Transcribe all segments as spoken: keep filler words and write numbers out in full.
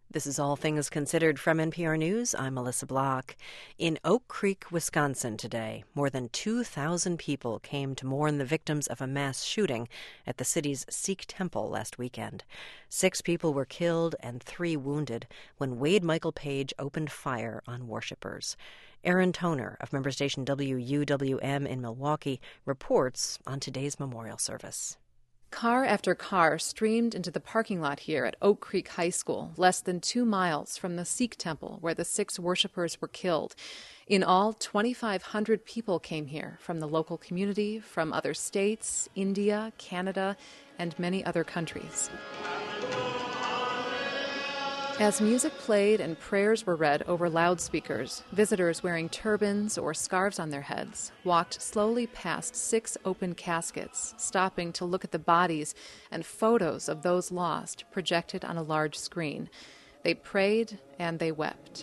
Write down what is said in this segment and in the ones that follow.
This is All Things Considered from N P R News. I'm Melissa Block. In Oak Creek, Wisconsin today, more than two thousand people came to mourn the victims of a mass shooting at the city's Sikh temple last weekend. Six people were killed and three wounded when Wade Michael Page opened fire on worshippers. Aaron Toner of member station W U W M in Milwaukee reports on today's memorial service. Car after car streamed into the parking lot here at Oak Creek High School, less than two miles from the Sikh temple where the six worshipers were killed. In all, twenty-five hundred people came here from the local community, from other states, India, Canada, and many other countries. As music played and prayers were read over loudspeakers, visitors wearing turbans or scarves on their heads walked slowly past six open caskets, stopping to look at the bodies and photos of those lost projected on a large screen. They prayed and they wept.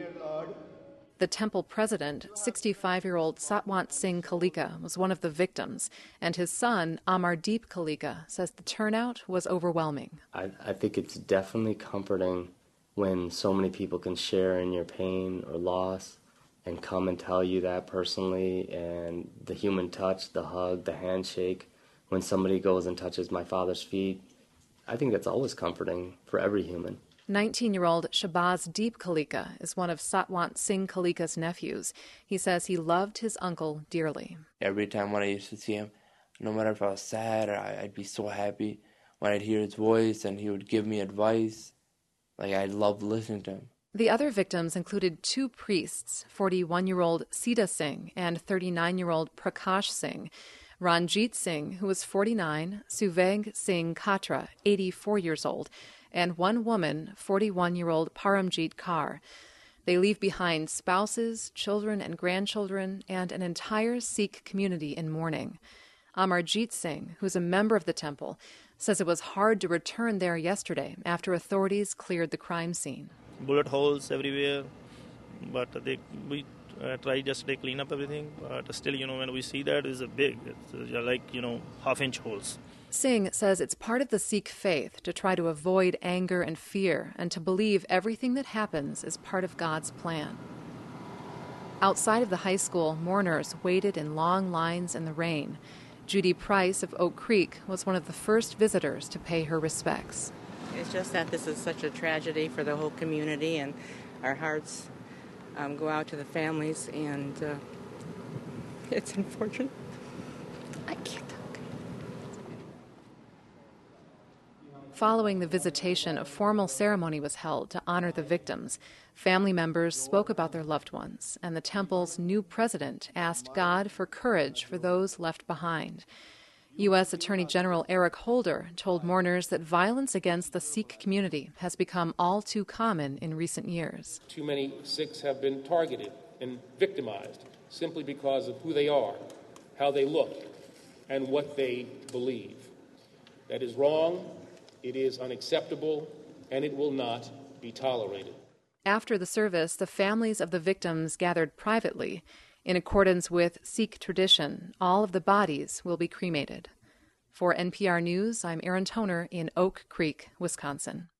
The temple president, sixty-five-year-old Satwant Singh Kalika, was one of the victims, and his son, Amardeep Kalika, says the turnout was overwhelming. I, I think it's definitely comforting when so many people can share in your pain or loss and come and tell you that personally, and the human touch, the hug, the handshake, when somebody goes and touches my father's feet, I think that's always comforting for every human. nineteen-year-old Shabazz Deep Kalika is one of Satwant Singh Kalika's nephews. He says he loved his uncle dearly. Every time when I used to see him, no matter if I was sad or I'd be so happy when I'd hear his voice and he would give me advice. Like, I loved listening to him. The other victims included two priests, forty-one-year-old Sita Singh and thirty-nine-year-old Prakash Singh, Ranjit Singh, who was forty-nine, Suveg Singh Katra, eighty-four years old, and one woman, forty-one-year-old Paramjit Kaur. They leave behind spouses, children and grandchildren, and an entire Sikh community in mourning. Amarjit Singh, who's a member of the temple, says it was hard to return there yesterday after authorities cleared the crime scene. Bullet holes everywhere, but they, we uh, tried yesterday to clean up everything, but still, you know, when we see that, it's a big, it's like, you know, half-inch holes. Singh says it's part of the Sikh faith to try to avoid anger and fear and to believe everything that happens is part of God's plan. Outside of the high school, mourners waited in long lines in the rain. Judy Price of Oak Creek was one of the first visitors to pay her respects. It's just that this is such a tragedy for the whole community, and our hearts um, go out to the families, and uh, it's unfortunate. I can't talk. Following the visitation, a formal ceremony was held to honor the victims. Family members spoke about their loved ones, and the temple's new president asked God for courage for those left behind. U S Attorney General Eric Holder told mourners that violence against the Sikh community has become all too common in recent years. Too many Sikhs have been targeted and victimized simply because of who they are, how they look, and what they believe. That is wrong, it is unacceptable, and it will not be tolerated. After the service, the families of the victims gathered privately. In accordance with Sikh tradition, all of the bodies will be cremated. For N P R News, I'm Aaron Toner in Oak Creek, Wisconsin.